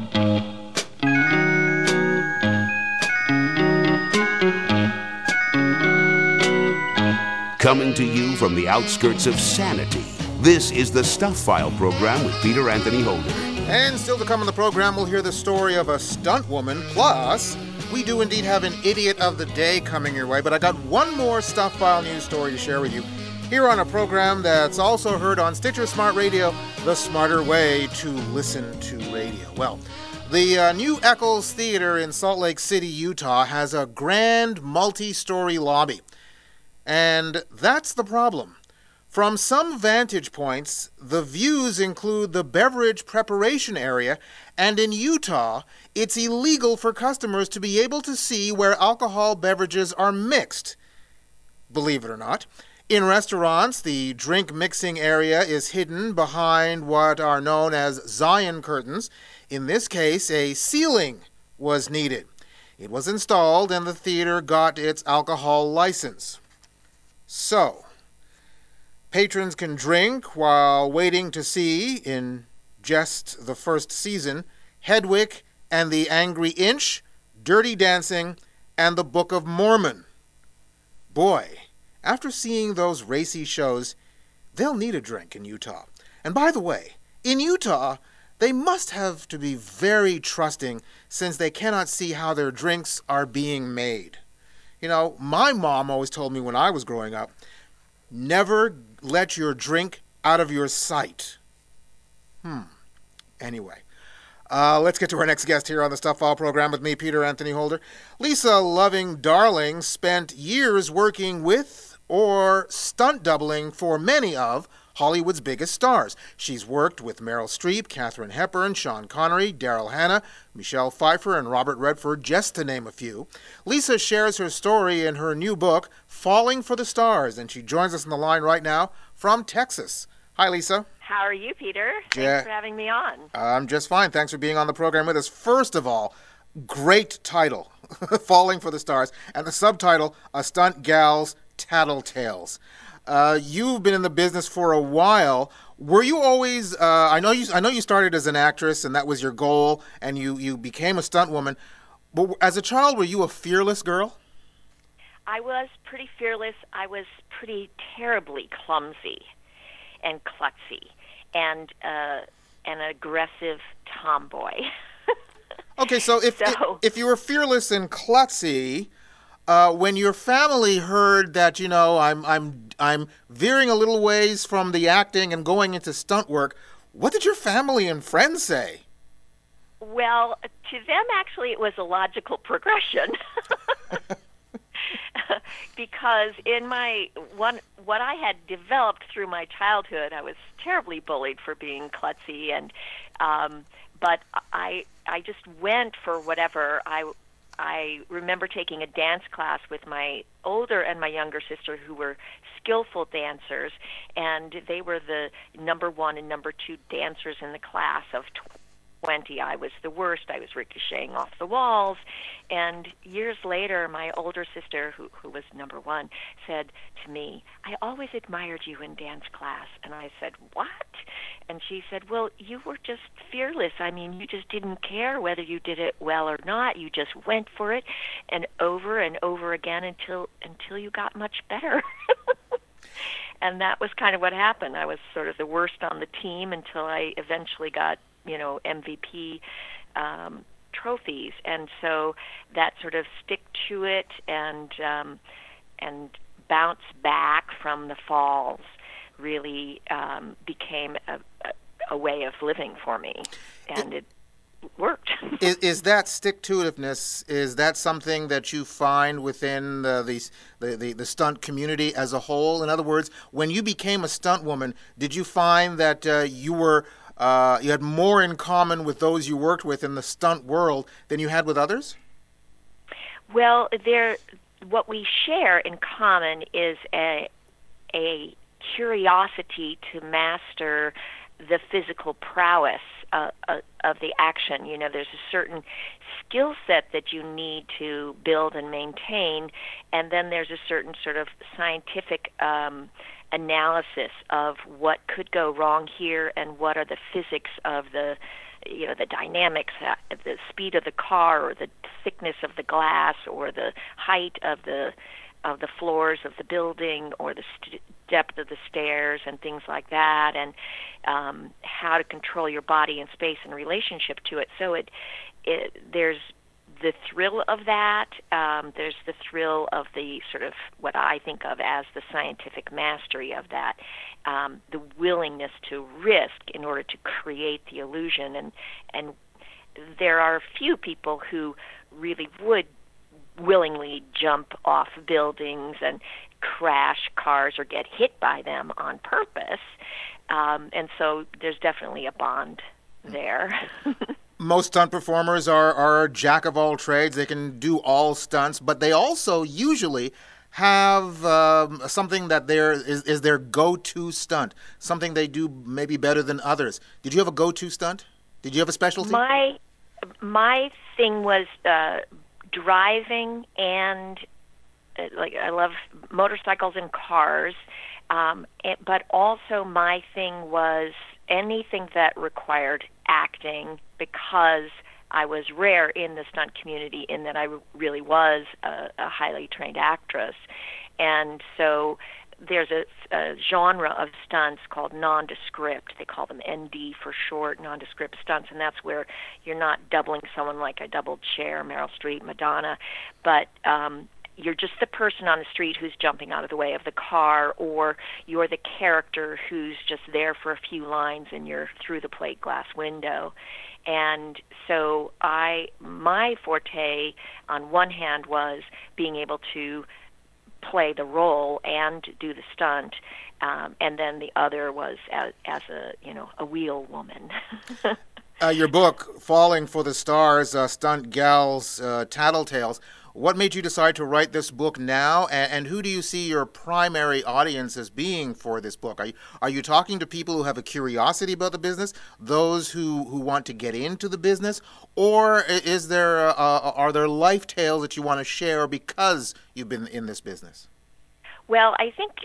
Coming to you from the outskirts of sanity, this is the Stuff File program with Peter Anthony Holder. And still to come on the program, we'll hear the story of a stunt woman, plus we do indeed have an Idiot of the Day coming your way, but I got one more Stuff File news story to share with you here on a program that's also heard on Stitcher Smart Radio, the smarter way to listen to radio. Well, the new Eccles Theater in Salt Lake City, Utah has a grand multi-story lobby. And that's the problem. From some vantage points, the views include the beverage preparation area, and in Utah, it's illegal for customers to be able to see where alcohol beverages are mixed. Believe it or not, in restaurants, the drink mixing area is hidden behind what are known as Zion curtains. In this case, a ceiling was needed. It was installed, and the theater got its alcohol license. So, patrons can drink while waiting to see, in just the first season, Hedwig and the Angry Inch, Dirty Dancing, and the Book of Mormon. Boy, after seeing those racy shows, they'll need a drink in Utah. And by the way, in Utah, they must have to be very trusting since they cannot see how their drinks are being made. You know, my mom always told me when I was growing up, never let your drink out of your sight. Anyway, let's get to our next guest here on the Stuff File program with me, Peter Anthony Holder. Lisa Loving Darling spent years working with or stunt doubling for many of Hollywood's biggest stars. She's worked with Meryl Streep, Katharine Hepburn, Sean Connery, Daryl Hannah, Michelle Pfeiffer, and Robert Redford, just to name a few. Lisa shares her story in her new book, Falling for the Stars, and she joins us on the line right now from Texas. Hi, Lisa. How are you, Peter? Thanks for having me on. I'm just fine. Thanks for being on the program with us. First of all, great title, Falling for the Stars, and the subtitle, A Stunt Gal's Tattletales. You've been in the business for a while. Were you always? I know you started as an actress, and that was your goal, and you became a stunt woman. But as a child, were you a fearless girl? I was pretty fearless. I was pretty terribly clumsy and klutzy, and an aggressive tomboy. Okay, so if you were fearless and klutzy, when your family heard that, you know, I'm veering a little ways from the acting and going into stunt work, what did your family and friends say? Well, to them, actually, it was a logical progression. Because because in what I had developed through my childhood, I was terribly bullied for being klutzy, and but I just went for whatever. I remember taking a dance class with my older and my younger sister, who were skillful dancers, and they were the number 1 and number 2 dancers in the class of 20. I was the worst. I was ricocheting off the walls. And years later, my older sister, who was number 1, said to me, "I always admired you in dance class." And I said, "What?" And she said, "Well, you were just fearless. I mean, you just didn't care whether you did it well or not. You just went for it and over again until you got much better." And that was kind of what happened. I was sort of the worst on the team until I eventually got, MVP trophies. And so that sort of stick to it and bounce back from the falls really became a way of living for me, and it worked. Is that stick-to-itiveness, is that something that you find within the stunt community as a whole? In other words, when you became a stunt woman, did you find that you had more in common with those you worked with in the stunt world than you had with others? Well, what we share in common is a curiosity to master the physical prowess of the action. There's a certain skill set that you need to build and maintain, and then there's a certain sort of scientific analysis of what could go wrong here and what are the physics of the dynamics, the speed of the car, or the thickness of the glass, or the height of the floors of the building, or the depth of the stairs, and things like that, and how to control your body and space in relationship to it. So there's the thrill of that. There's the thrill of the sort of what I think of as the scientific mastery of that, the willingness to risk in order to create the illusion. And there are few people who really would willingly jump off buildings and crash cars or get hit by them on purpose. And so there's definitely a bond there. Most stunt performers are jack of all trades. They can do all stunts, but they also usually have something that is their go-to stunt, something they do maybe better than others. Did you have a go-to stunt? Did you have a specialty? My thing was driving, and I love motorcycles and cars, but also my thing was anything that required acting, because I was rare in the stunt community in that I really was a highly trained actress. And so there's a genre of stunts called nondescript. They call them ND for short, nondescript stunts, and that's where you're not doubling someone like I doubled Cher, Meryl Streep, Madonna, but you're just the person on the street who's jumping out of the way of the car, or you're the character who's just there for a few lines and you're through the plate glass window. And so my forte on one hand was being able to play the role and do the stunt, and then the other was as a wheel woman. Your book, Falling for the Stars, Stunt Gals, Tattletales, what made you decide to write this book now, and who do you see your primary audience as being for this book? Are you talking to people who have a curiosity about the business, those who want to get into the business, or are there life tales that you want to share because you've been in this business? Well, I think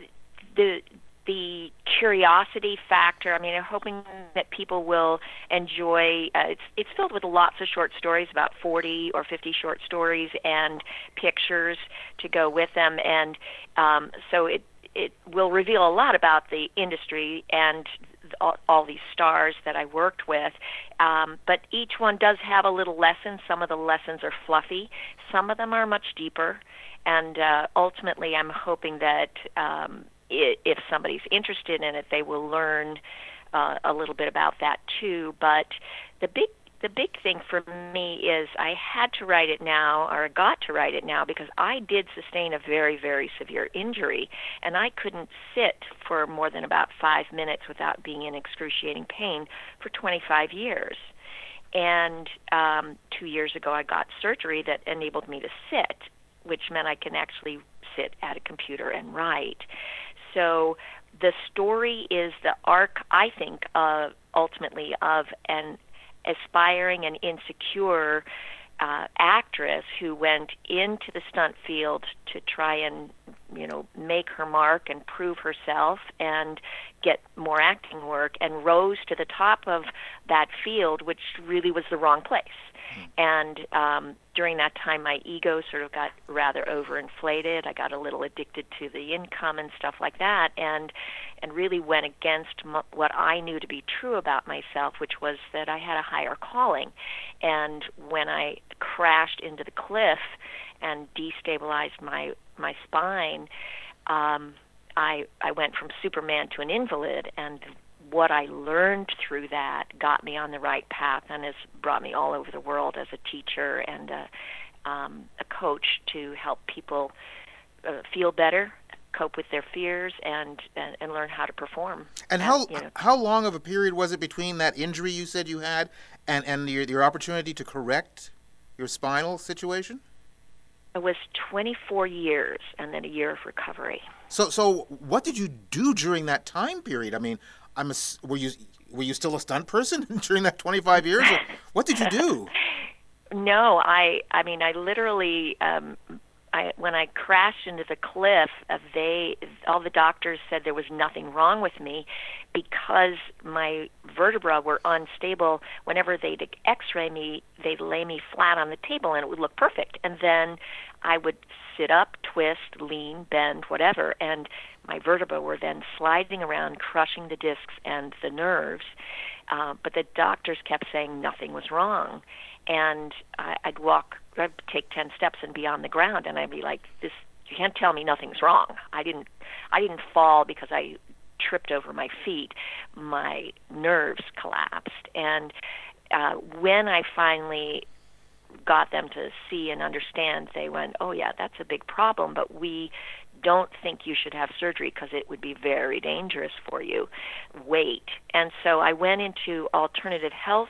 the curiosity factor, I'm hoping that people will enjoy, it's filled with lots of short stories, about 40 or 50 short stories and pictures to go with them, and so it will reveal a lot about the industry and all these stars that I worked with, but each one does have a little lesson. Some of the lessons are fluffy, some of them are much deeper, and ultimately I'm hoping that if somebody's interested in it, they will learn a little bit about that too. But the big the big thing for me is I had to write it now, or got to write it now, because I did sustain a very, very severe injury, and I couldn't sit for more than about 5 minutes without being in excruciating pain for 25 years. And 2 years ago, I got surgery that enabled me to sit, which meant I can actually sit at a computer and write. So the story is the arc, I think, ultimately of an aspiring and insecure actress who went into the stunt field to try and, make her mark and prove herself and get more acting work, and rose to the top of that field, which really was the wrong place. And during that time, my ego sort of got rather overinflated. I got a little addicted to the income and stuff like that, and really went against what I knew to be true about myself, which was that I had a higher calling. And when I crashed into the cliff and destabilized my spine, I went from Superman to an invalid, and what I learned through that got me on the right path and has brought me all over the world as a teacher and a coach to help people feel better, cope with their fears, and learn how to perform. And how long of a period was it between that injury you said you had and your opportunity to correct your spinal situation? It was 24 years and then a year of recovery. So what did you do during that time period? I mean, were you still a stunt person during that 25 years? Or what did you do? No, I literally, when I crashed into the cliff, all the doctors said there was nothing wrong with me because my vertebrae were unstable. Whenever they'd X-ray me, they'd lay me flat on the table and it would look perfect. And then I would sit up, twist, lean, bend, whatever, and my vertebrae were then sliding around, crushing the discs and the nerves. But the doctors kept saying nothing was wrong. And I'd take 10 steps and be on the ground, and I'd be like, "This, you can't tell me nothing's wrong." I didn't fall because I tripped over my feet. My nerves collapsed. And when I finally got them to see and understand, they went, "Oh yeah, that's a big problem, but we don't think you should have surgery because it would be very dangerous for you. Wait." And so I went into alternative health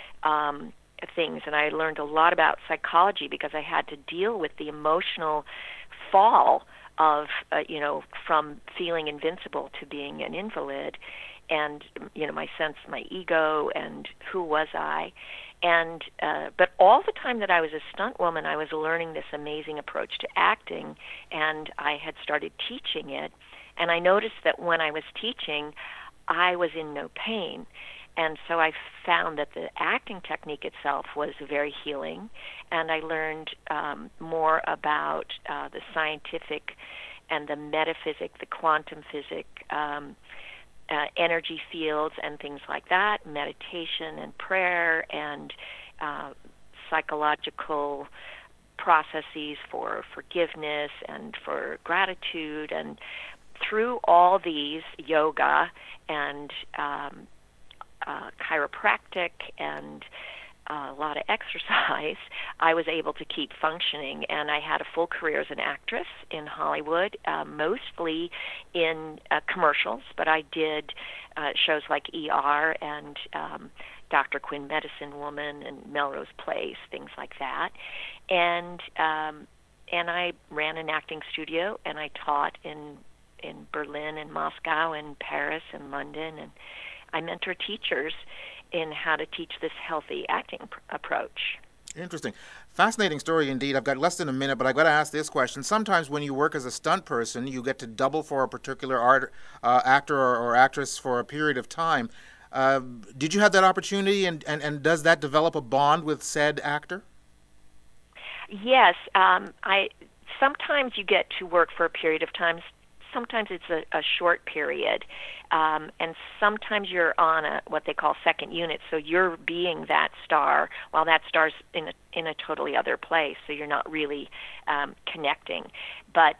things, and I learned a lot about psychology because I had to deal with the emotional fall of, from feeling invincible to being an invalid, and, my ego and who was I. And but all the time that I was a stunt woman, I was learning this amazing approach to acting, and I had started teaching it. And I noticed that when I was teaching, I was in no pain. And so I found that the acting technique itself was very healing, and I learned more about the scientific and the metaphysic, the quantum physics, energy fields and things like that, meditation and prayer and psychological processes for forgiveness and for gratitude. And through all these, yoga and chiropractic and a lot of exercise, I was able to keep functioning, and I had a full career as an actress in Hollywood, mostly in commercials, but I did shows like ER and Dr. Quinn Medicine Woman and Melrose Place, things like that. And I ran an acting studio, and I taught in Berlin and Moscow and Paris and London, and I mentor teachers in how to teach this healthy acting approach. Interesting. Fascinating story indeed. I've got less than a minute, but I've got to ask this question. Sometimes when you work as a stunt person, you get to double for a particular actor or actress for a period of time. Did you have that opportunity, and does that develop a bond with said actor? Yes. Sometimes you get to work for a period of time. Sometimes it's a short period, and sometimes you're on what they call second unit, so you're being that star while that star's in a totally other place, so you're not really connecting. But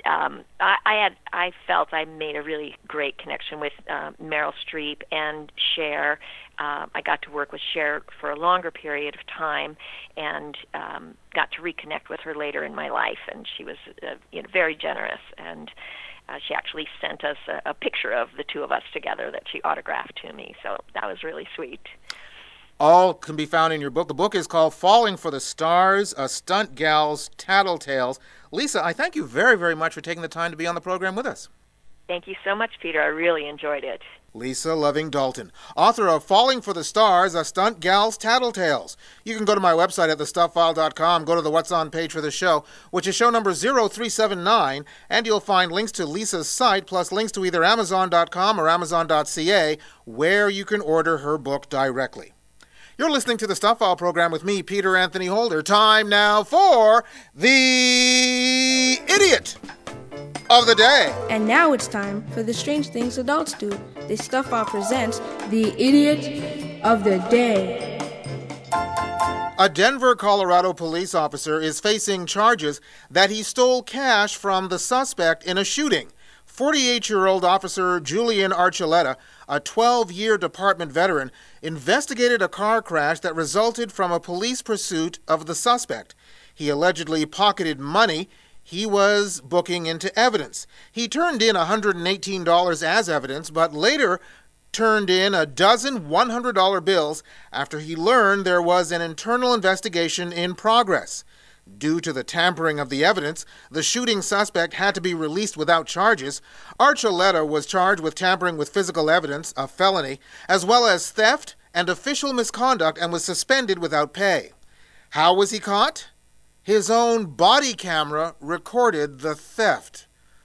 I felt I made a really great connection with Meryl Streep and Cher. I got to work with Cher for a longer period of time, and got to reconnect with her later in my life. And she was very generous, and she actually sent us a picture of the two of us together that she autographed to me. So that was really sweet. All can be found in your book. The book is called Falling for the Stars, A Stunt Gal's Tattletales. Lisa, I thank you very, very much for taking the time to be on the program with us. Thank you so much, Peter. I really enjoyed it. Lisa Loving Dalton, author of Falling for the Stars, A Stunt Gal's Tattletales. You can go to my website at thestuffile.com, go to the What's On page for the show, which is show number 0379, and you'll find links to Lisa's site, plus links to either Amazon.com or Amazon.ca, where you can order her book directly. You're listening to the Stuff File program with me, Peter Anthony Holder. Time now for the Idiot of the Day. And now it's time for the Strange Things Adults Do. The Stuff File presents the Idiot of the Day. A Denver, Colorado police officer is facing charges that he stole cash from the suspect in a shooting. 48-year-old Officer Julian Archuleta, a 12-year department veteran, investigated a car crash that resulted from a police pursuit of the suspect. He allegedly pocketed money he was booking into evidence. He turned in $118 as evidence, but later turned in a dozen $100 bills after he learned there was an internal investigation in progress. Due to the tampering of the evidence, the shooting suspect had to be released without charges. Archuleta was charged with tampering with physical evidence, a felony, as well as theft and official misconduct, and was suspended without pay. How was he caught? His own body camera recorded the theft.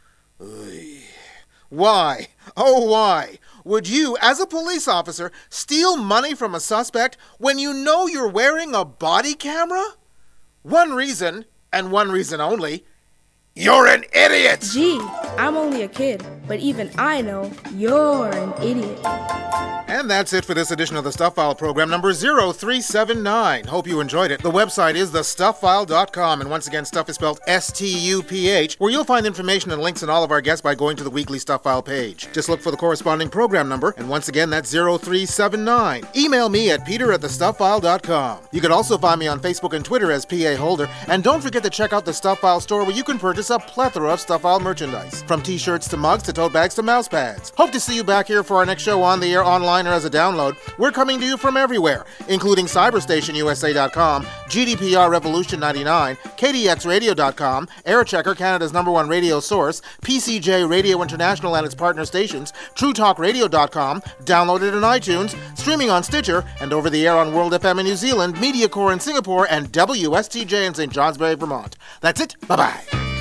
Why? Oh, why would you, as a police officer, steal money from a suspect when you know you're wearing a body camera? One reason, and one reason only: you're an idiot! Gee, I'm only a kid, but even I know you're an idiot. And that's it for this edition of the Stuff File program, number 0379. Hope you enjoyed it. The website is thestuffile.com, and once again, stuff is spelled S-T-U-P-H, where you'll find information and links on all of our guests by going to the weekly Stuff File page. Just look for the corresponding program number, and once again, that's 0379. Email me at peter@thestuffile.com. You can also find me on Facebook and Twitter as P.A. Holder, and don't forget to check out the Stuff File store, where you can purchase a plethora of Stuff File merchandise, from t-shirts to mugs to tote bags to mouse pads. Hope to see you back here for our next show on the air, online, or as a download. We're coming to you from everywhere, including CyberstationUSA.com, GDPR Revolution 99, KDXRadio.com, Airchecker, Canada's #1 radio source, PCJ Radio International and its partner stations, TrueTalkRadio.com, downloaded in iTunes, streaming on Stitcher, and over the air on World FM in New Zealand, MediaCore in Singapore, and WSTJ in St. Johnsbury, Vermont. That's it. Bye-bye.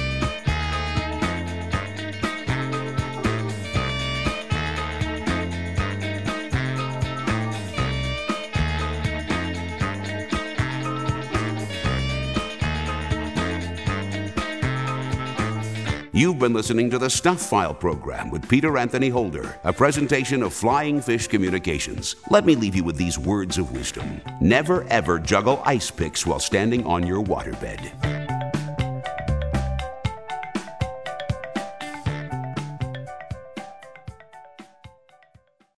You've been listening to the Stuff File program with Peter Anthony Holder, a presentation of Flying Fish Communications. Let me leave you with these words of wisdom. Never ever juggle ice picks while standing on your waterbed.